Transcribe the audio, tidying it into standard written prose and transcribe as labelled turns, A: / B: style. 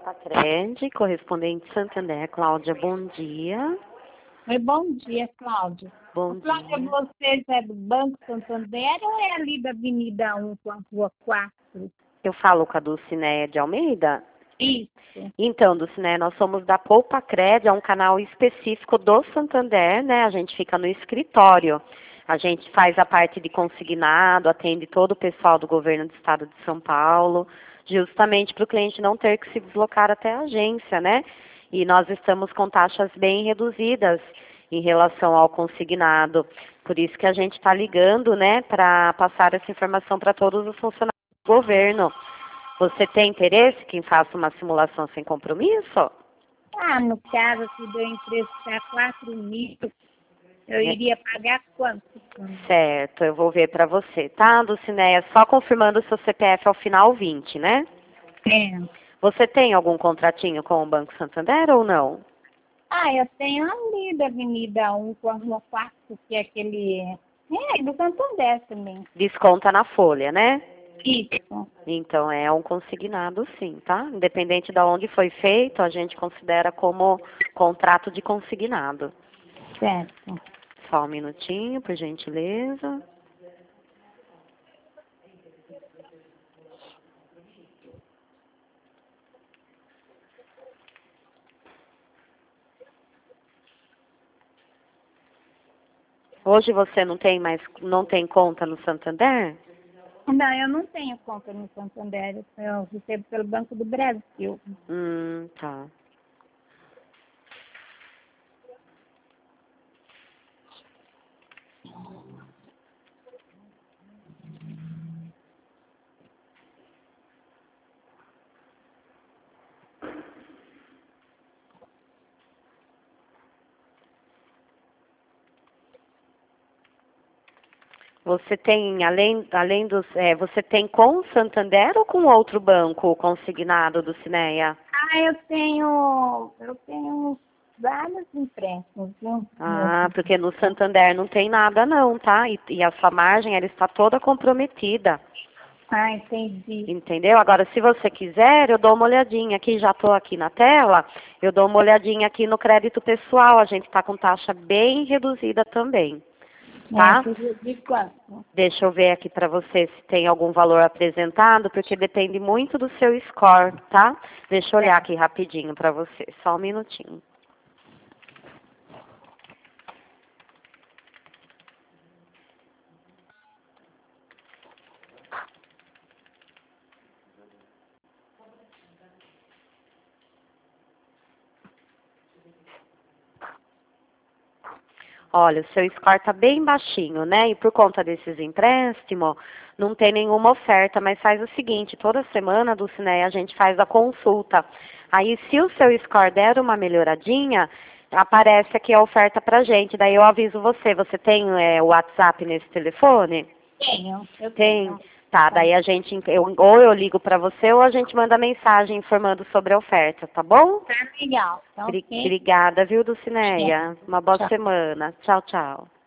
A: Pacred, correspondente Santander. Cláudia, bom dia.
B: Oi, bom dia, Cláudia.
A: Bom
B: Cláudia,
A: dia.
B: vocês é do Banco Santander ou é ali da Avenida 1 com a Rua 4?
A: Eu falo com a Dulcinéia de Almeida.
B: Isso.
A: Então, Dulcinéia, nós somos da Poupa-Cred, é um canal específico do Santander, né? A gente fica no escritório. A gente faz a parte de consignado, atende todo o pessoal do governo do estado de São Paulo, justamente para o cliente não ter que se deslocar até a agência, né? E nós estamos com taxas bem reduzidas em relação ao consignado. Por isso que a gente está ligando, né, para passar essa informação para todos os funcionários do governo. Você tem interesse que faça uma simulação sem compromisso?
B: No caso aqui do emprestar 4.000, eu iria pagar quanto?
A: Certo, eu vou ver para você, tá, Dulcinéia? Só confirmando o seu CPF ao final 20, né?
B: É.
A: Você tem algum contratinho com o Banco Santander ou não?
B: Eu tenho ali da Avenida 1 com a Rua 4, que é aquele... É, do Santander também.
A: Desconta na folha, né?
B: Isso.
A: Então, é um consignado sim, tá? Independente de onde foi feito, a gente considera como contrato de consignado.
B: Certo.
A: Só um minutinho, por gentileza. Hoje você não tem conta no Santander?
B: Não, eu não tenho conta no Santander, eu recebo pelo Banco do Brasil.
A: Tá. Você tem, além dos, você tem com o Santander ou com outro banco consignado do Cineia?
B: Eu tenho vários empréstimos, viu?
A: Porque no Santander não tem nada não, tá? E a sua margem, ela está toda comprometida.
B: Entendi.
A: Entendeu? Agora, se você quiser, eu dou uma olhadinha aqui, já estou aqui na tela, eu dou uma olhadinha aqui no crédito pessoal, a gente está com taxa bem reduzida também. Tá?
B: De quanto?
A: Deixa eu ver aqui para você se tem algum valor apresentado, porque depende muito do seu score, tá? Deixa eu olhar aqui rapidinho para você, só um minutinho. Olha, o seu score está bem baixinho, né? E por conta desses empréstimos, não tem nenhuma oferta, mas faz o seguinte, toda semana, Dulcinéia, a gente faz a consulta. Aí, se o seu score der uma melhoradinha, aparece aqui a oferta pra gente. Daí eu aviso você. Você tem o WhatsApp nesse telefone?
B: Tenho, eu
A: Tem?
B: tenho.
A: Tá, daí ou eu ligo pra você ou a gente manda mensagem informando sobre a oferta, tá bom?
B: Tá legal. Então,
A: Obrigada, viu, Dulcinéia?
B: Obrigada.
A: Uma boa
B: Tchau.
A: semana. Tchau, tchau.